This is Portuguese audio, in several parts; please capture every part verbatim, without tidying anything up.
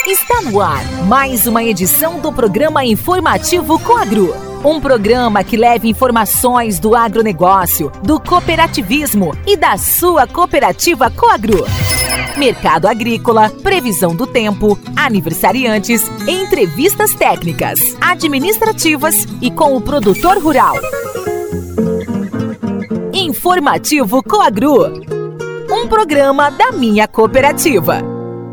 Está no ar mais uma edição do programa informativo Coagro. Um programa que leva informações do agronegócio, do cooperativismo e da sua cooperativa Coagro. Mercado agrícola, previsão do tempo, aniversariantes, entrevistas técnicas, administrativas e com o produtor rural. Informativo Coagro. Um programa da minha cooperativa.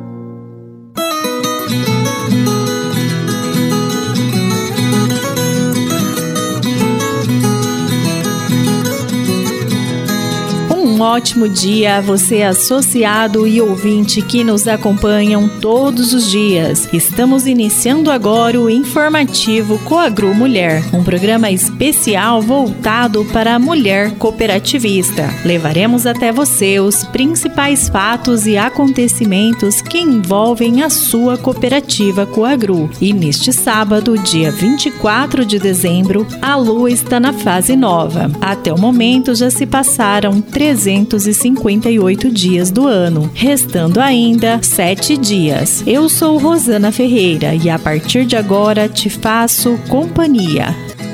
Um ótimo dia a você, associado e ouvinte que nos acompanham todos os dias. Estamos iniciando agora o informativo Coagro Mulher, um programa especial voltado para a mulher cooperativista. Levaremos até você os principais fatos e acontecimentos que envolvem a sua cooperativa Coagro. E neste sábado, dia vinte e quatro de dezembro, a lua está na fase nova. Até o momento já se passaram trezentos e cinquenta e oito dias do ano, restando ainda sete dias. Eu sou Rosana Ferreira e a partir de agora te faço companhia.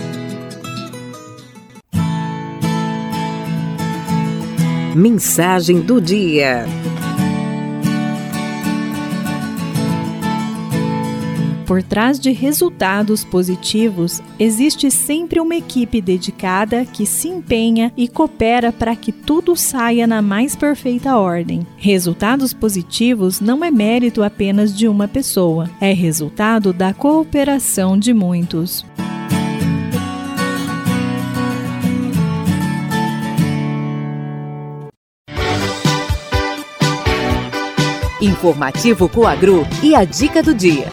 Mensagem do dia. Por trás de resultados positivos, existe sempre uma equipe dedicada que se empenha e coopera para que tudo saia na mais perfeita ordem. Resultados positivos não é mérito apenas de uma pessoa, é resultado da cooperação de muitos. Informativo Coagro e a dica do dia.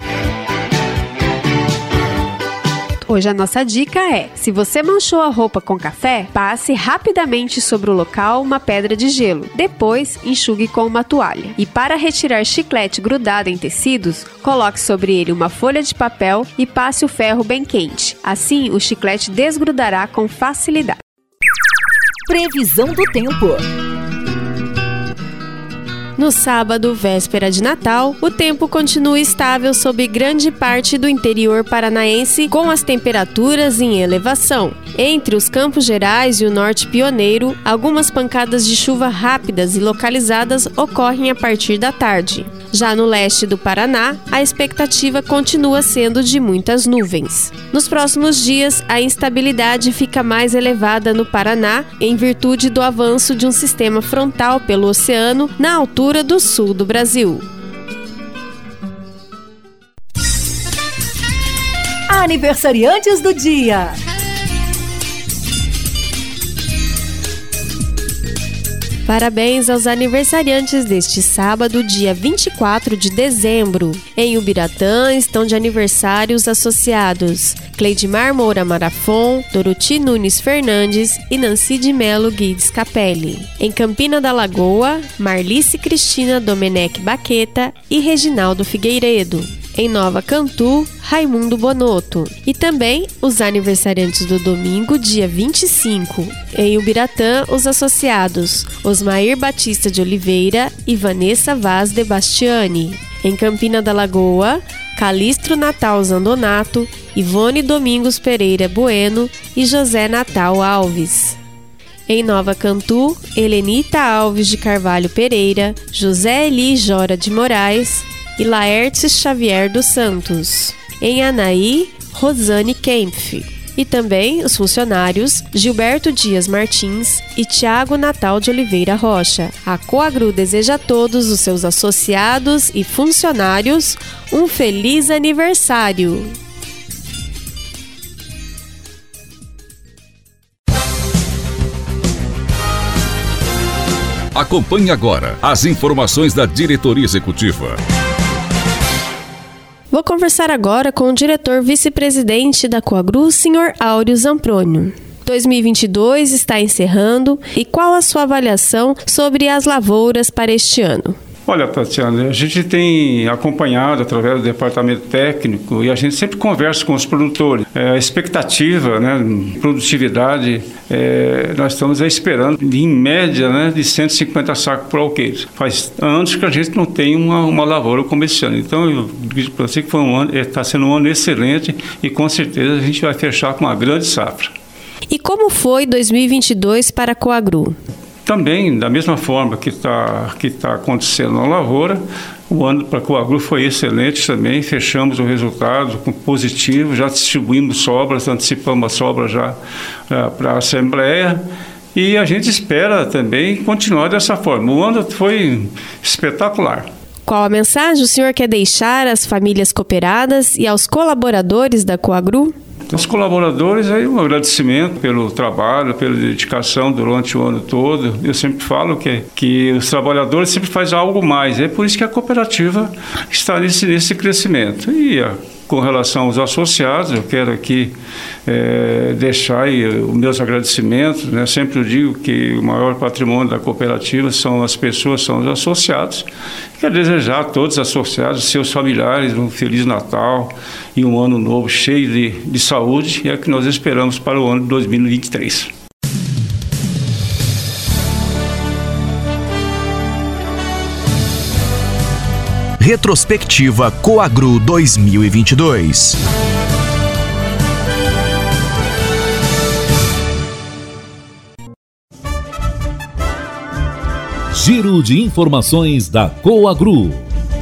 Hoje a nossa dica é: se você manchou a roupa com café, passe rapidamente sobre o local uma pedra de gelo. Depois, enxugue com uma toalha. E para retirar chiclete grudado em tecidos, coloque sobre ele uma folha de papel e passe o ferro bem quente. Assim, o chiclete desgrudará com facilidade. Previsão do tempo. No sábado, véspera de Natal, o tempo continua estável sobre grande parte do interior paranaense, com as temperaturas em elevação. Entre os Campos Gerais e o Norte Pioneiro, algumas pancadas de chuva rápidas e localizadas ocorrem a partir da tarde. Já no leste do Paraná, a expectativa continua sendo de muitas nuvens. Nos próximos dias, a instabilidade fica mais elevada no Paraná, em virtude do avanço de um sistema frontal pelo oceano na altura do sul do Brasil. Aniversariantes do dia. Parabéns aos aniversariantes deste sábado, dia vinte e quatro de dezembro. Em Ubiratã estão de aniversário os associados Cleidmar Moura Marafon, Doroti Nunes Fernandes e Nancy de Melo Guides Capelli. Em Campina da Lagoa, Marlice Cristina Domenech Baqueta e Reginaldo Figueiredo. Em Nova Cantu, Raimundo Bonotto. E também os aniversariantes do domingo, dia vinte e cinco. Em Ubiratã, os associados Osmair Batista de Oliveira e Vanessa Vaz de Bastiani. Em Campina da Lagoa, Calistro Natal Zandonato, Ivone Domingos Pereira Bueno e José Natal Alves. Em Nova Cantu, Helenita Alves de Carvalho Pereira, José Eli Jora de Moraes e Laertes Xavier dos Santos. Em Anaí, Rosane Kempf. E também os funcionários Gilberto Dias Martins e Tiago Natal de Oliveira Rocha. A Coagro deseja a todos os seus associados e funcionários um feliz aniversário! Acompanhe agora as informações da diretoria executiva. Vou conversar agora com o diretor vice-presidente da Coagro, senhor Áureo Zamprônio. dois mil e vinte e dois está encerrando e qual a sua avaliação sobre as lavouras para este ano? Olha, Tatiana, a gente tem acompanhado através do departamento técnico e a gente sempre conversa com os produtores. É, a expectativa, né, produtividade, é, nós estamos esperando em média, né, de cento e cinquenta sacos por alqueire. Faz anos que a gente não tem uma, uma lavoura como esse ano. Então, eu digo para você que foi um ano, está sendo um ano excelente e com certeza a gente vai fechar com uma grande safra. E como foi dois mil e vinte e dois para a Coagro? Também, da mesma forma que está que tá acontecendo na lavoura, o ano para a Coagro foi excelente também, fechamos o resultado com positivo, já distribuímos sobras, antecipamos a sobra já uh, para a Assembleia e a gente espera também continuar dessa forma. O ano foi espetacular. Qual a mensagem o senhor quer deixar às famílias cooperadas e aos colaboradores da Coagro? Os colaboradores, aí um agradecimento pelo trabalho, pela dedicação durante o ano todo. Eu sempre falo que, que os trabalhadores sempre fazem algo mais. É por isso que a cooperativa está nesse, nesse crescimento. E a, com relação aos associados, eu quero aqui é, deixar aí os meus agradecimentos. Né? Sempre eu digo que o maior patrimônio da cooperativa são as pessoas, são os associados. Quero desejar a todos os associados, seus familiares, um Feliz Natal e um ano novo cheio de, de saúde, e é o que nós esperamos para o ano de dois mil e vinte e três. Retrospectiva Coagro dois mil e vinte e dois. Giro de informações da Coagro.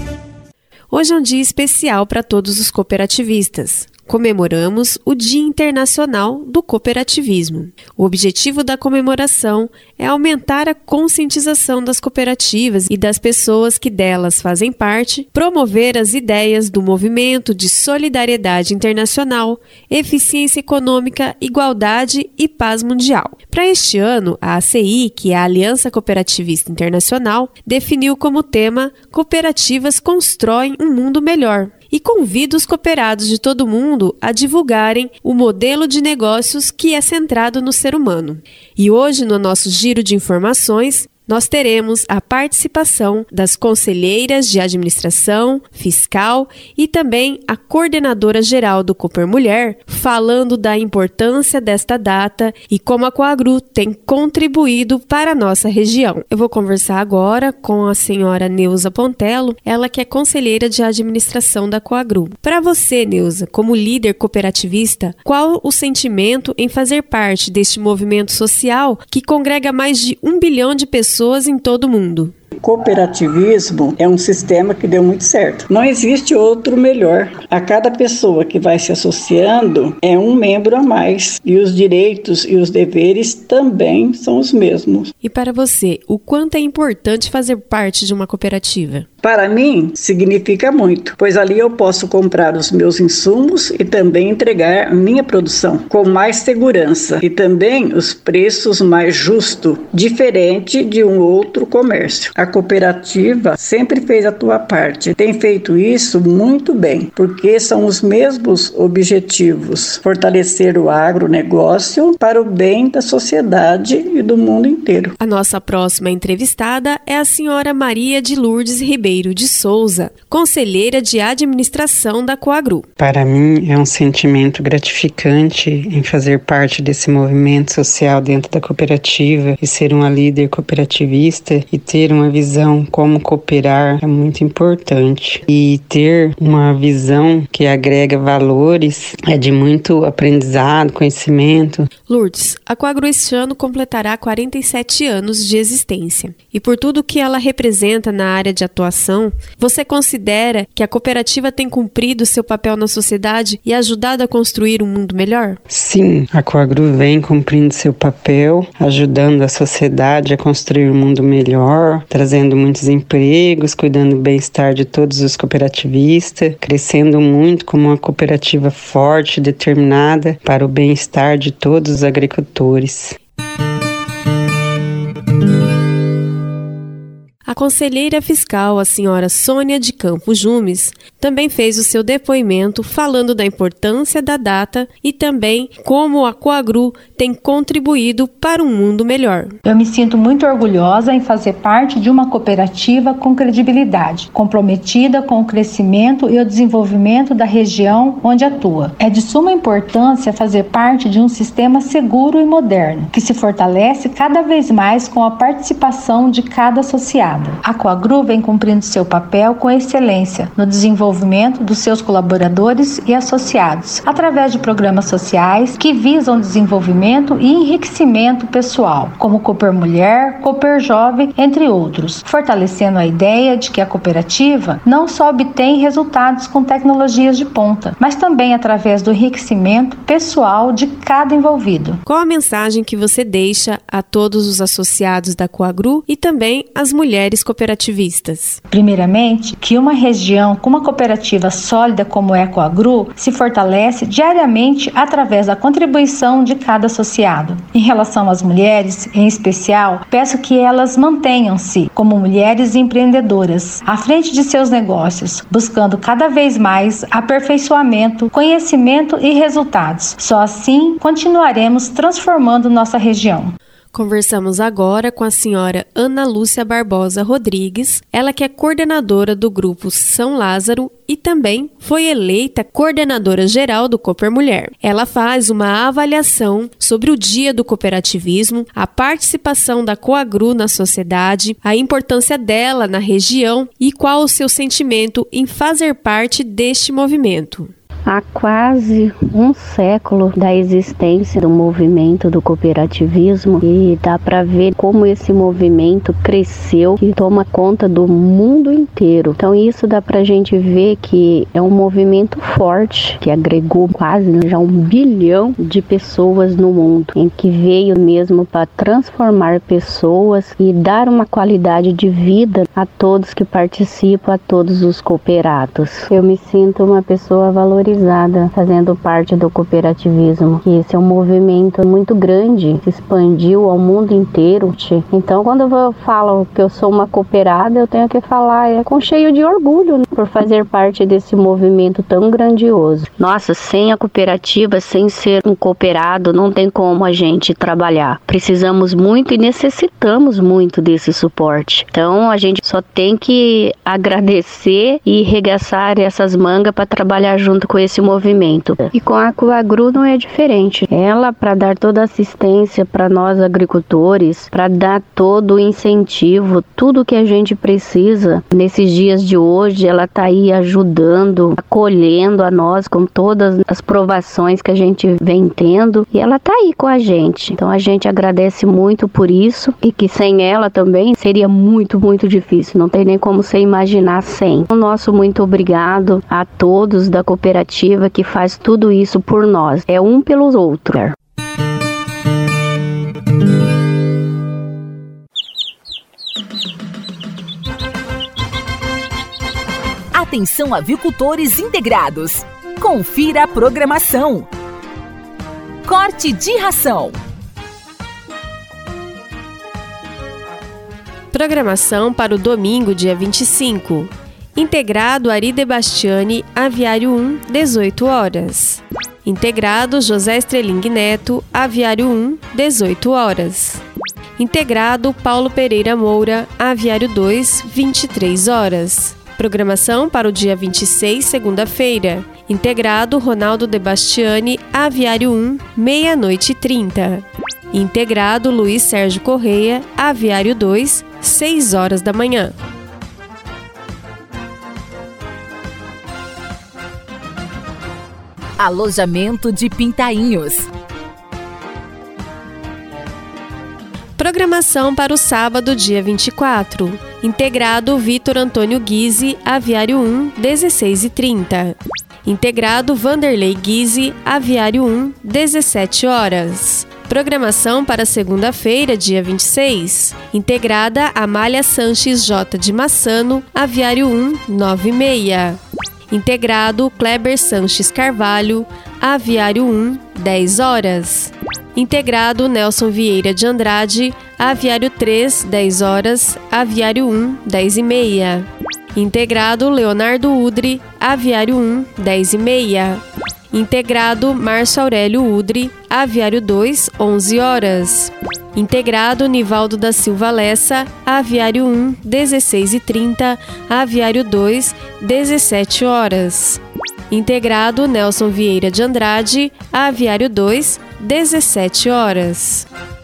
Hoje é um dia especial para todos os cooperativistas. Comemoramos o Dia Internacional do Cooperativismo. O objetivo da comemoração é aumentar a conscientização das cooperativas e das pessoas que delas fazem parte, promover as ideias do movimento de solidariedade internacional, eficiência econômica, igualdade e paz mundial. Para este ano, a A C I, que é a Aliança Cooperativista Internacional, definiu como tema Cooperativas constroem um mundo melhor. E convida os cooperados de todo mundo a divulgarem o modelo de negócios que é centrado no ser humano. E hoje, no nosso giro de informações, nós teremos a participação das conselheiras de administração, fiscal e também a coordenadora geral do Cooper Mulher, falando da importância desta data e como a Coagro tem contribuído para a nossa região. Eu vou conversar agora com a senhora Neuza Pontello, ela que é conselheira de administração da Coagro. Para você, Neuza, como líder cooperativista, qual o sentimento em fazer parte deste movimento social que congrega mais de um bilhão de pessoas em todo o mundo? Cooperativismo é um sistema que deu muito certo. Não existe outro melhor. A cada pessoa que vai se associando é um membro a mais. E os direitos e os deveres também são os mesmos. E para você, o quanto é importante fazer parte de uma cooperativa? Para mim, significa muito, pois ali eu posso comprar os meus insumos e também entregar a minha produção com mais segurança e também os preços mais justos, diferente de um outro comércio. A cooperativa sempre fez a tua parte, tem feito isso muito bem, porque são os mesmos objetivos: fortalecer o agronegócio para o bem da sociedade e do mundo inteiro. A nossa próxima entrevistada é a senhora Maria de Lourdes Ribeiro de Souza, conselheira de administração da Coagro. Para mim é um sentimento gratificante em fazer parte desse movimento social dentro da cooperativa e ser uma líder cooperativista e ter uma visão como cooperar é muito importante. E ter uma visão que agrega valores é de muito aprendizado, conhecimento. Lourdes, a Coagro este ano completará quarenta e sete anos de existência. E por tudo que ela representa na área de atuação, você considera que a cooperativa tem cumprido seu papel na sociedade e ajudado a construir um mundo melhor? Sim, a Coagro vem cumprindo seu papel, ajudando a sociedade a construir um mundo melhor, trazendo muitos empregos, cuidando do bem-estar de todos os cooperativistas, crescendo muito como uma cooperativa forte, determinada para o bem-estar de todos os agricultores. A conselheira fiscal, a senhora Sônia de Campos Jumes, também fez o seu depoimento falando da importância da data e também como a Coagru tem contribuído para um mundo melhor. Eu me sinto muito orgulhosa em fazer parte de uma cooperativa com credibilidade, comprometida com o crescimento e o desenvolvimento da região onde atua. É de suma importância fazer parte de um sistema seguro e moderno, que se fortalece cada vez mais com a participação de cada associado. A Coagru vem cumprindo seu papel com excelência no desenvolvimento dos seus colaboradores e associados, através de programas sociais que visam desenvolvimento e enriquecimento pessoal, como Cooper Mulher, Cooper Jovem, entre outros, fortalecendo a ideia de que a cooperativa não só obtém resultados com tecnologias de ponta, mas também através do enriquecimento pessoal de cada envolvido. Qual a mensagem que você deixa a todos os associados da Coagru e também às mulheres cooperativistas? Primeiramente, que uma região com uma cooperativa sólida como é a Coagru se fortalece diariamente através da contribuição de cada associado. Em relação às mulheres, em especial, peço que elas mantenham-se como mulheres empreendedoras à frente de seus negócios, buscando cada vez mais aperfeiçoamento, conhecimento e resultados. Só assim continuaremos transformando nossa região. Conversamos agora com a senhora Ana Lúcia Barbosa Rodrigues, ela que é coordenadora do grupo São Lázaro e também foi eleita coordenadora geral do Cooper Mulher. Ela faz uma avaliação sobre o Dia do Cooperativismo, a participação da Coagru na sociedade, a importância dela na região e qual o seu sentimento em fazer parte deste movimento. Há quase um século da existência do movimento do cooperativismo e dá para ver como esse movimento cresceu e toma conta do mundo inteiro. Então isso dá para a gente ver que é um movimento forte que agregou quase já um bilhão de pessoas no mundo, em que veio mesmo para transformar pessoas e dar uma qualidade de vida a todos que participam, a todos os cooperados. Eu me sinto uma pessoa valorizada fazendo parte do cooperativismo, que esse é um movimento muito grande, se expandiu ao mundo inteiro. Então quando eu falo que eu sou uma cooperada, eu tenho que falar é, com cheio de orgulho, né, por fazer parte desse movimento tão grandioso. Nossa, sem a cooperativa, sem ser um cooperado, não tem como a gente trabalhar. Precisamos muito e necessitamos muito desse suporte. Então a gente só tem que agradecer e regaçar essas mangas para trabalhar junto com esse movimento. E com a Coagru não é diferente. Ela, para dar toda a assistência para nós agricultores, para dar todo o incentivo, tudo que a gente precisa nesses dias de hoje, ela está aí ajudando, acolhendo a nós com todas as provações que a gente vem tendo e ela está aí com a gente. Então a gente agradece muito por isso e que sem ela também seria muito, muito difícil. Não tem nem como você imaginar sem. O nosso muito obrigado a todos da cooperativa que faz tudo isso por nós. É um pelos outros. Atenção, avicultores integrados. Confira a programação. Corte de ração. Programação para o domingo, dia vinte e cinco. Integrado Ari de Bastiani, Aviário um, dezoito horas. Integrado José Estreling Neto, Aviário um, dezoito horas. Integrado Paulo Pereira Moura, Aviário dois, vinte e três horas. Programação para o dia vinte e seis, segunda-feira. Integrado Ronaldo de Bastiani, Aviário um, meia-noite e trinta. Integrado Luiz Sérgio Correia, Aviário dois, seis horas da manhã. Alojamento de Pintainhos. Programação para o sábado, dia vinte e quatro. Integrado Vitor Antônio Guise, Aviário um, dezesseis e trinta. Integrado Vanderlei Guise, Aviário um, dezessete horas. Programação para segunda-feira, dia vinte e seis. Integrada Amália Sanches J. de Massano, Aviário um, nove e meia. Integrado Kleber Sanches Carvalho, Aviário um, dez horas. Integrado Nelson Vieira de Andrade, Aviário três, dez horas, Aviário um, dez e meia. Integrado Leonardo Udre, Aviário um, dez e meia. Integrado Márcio Aurélio Udre, Aviário dois, onze horas. Integrado Nivaldo da Silva Lessa, Aviário um, dezesseis e trinta, Aviário dois, dezessete horas. Integrado Nelson Vieira de Andrade, Aviário dois, dezessete horas.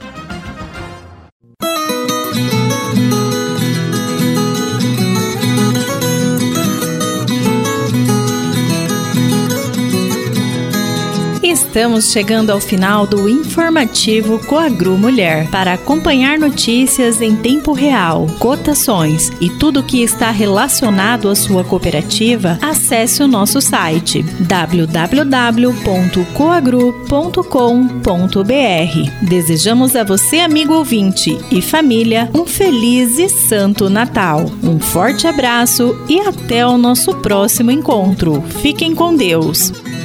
Estamos chegando ao final do informativo Coagru Mulher. Para acompanhar notícias em tempo real, cotações e tudo que está relacionado à sua cooperativa, acesse o nosso site w w w ponto coagru ponto com ponto b r. Desejamos a você, amigo ouvinte e família, um feliz e santo Natal. Um forte abraço e até o nosso próximo encontro. Fiquem com Deus.